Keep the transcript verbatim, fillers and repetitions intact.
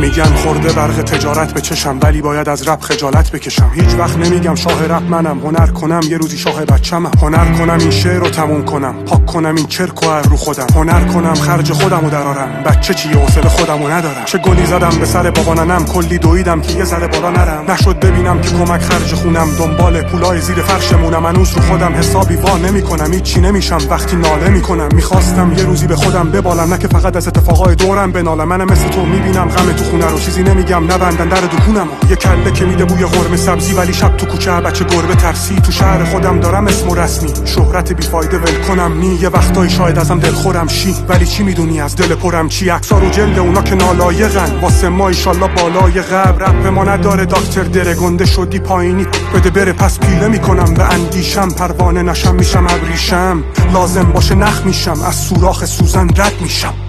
میگن خورده برق تجارت به چشم، ولی باید از رپ خجالت بکشم. هیچ وقت نمیگم شاه رپ منم، هنر کنم یه روزی شاه بچمم. هنر کنم این شعر رو تموم کنم، پاک کنم این چرک و رو خودم. هنر کنم خرج خودم رو درارم، بچه چیه حوصله خودم رو ندارم. چه گلی زدم به سر بابا ننم، کلی دویدم که یه ذره بالا نرم. نشد ببینم که کمک خرج خونم، دنبال پولای زیر فرشمونم. هنوز رو خودم حسابی وا نمیکنم، هیچی نمیشم وقتی ناله میکنم. میخواستم یه روزی به خودم ببالم، نه که فقط از اتفاقای دورم بنالم. منم مثل تو میبینم غم تو خونه رو، چیزی نمیگم نبندن در دکونم. یه کله که میده بوی قرمه سبزی، ولی شب تو کوچه بچه گربه ترسی. تو شهر خودم دارم اسم و رسمی، شهرت بیفایده ول کنم نی. یه وقتایی شاید ازم دل خورم شی، ولی چی میدونی از دل پرم چی؟ عکسا رو جلد اونا که نالایقن، واسه ما ایشالله بالای قبر. رپ ما نداره دکتر دره، گنده شدی پایینی بده بره. پس پیله میکنم به اندیشم، پروانه نشم میشم ابریشم. لازم باشه نخ میشم، از سوراخ سوزن رد میشم.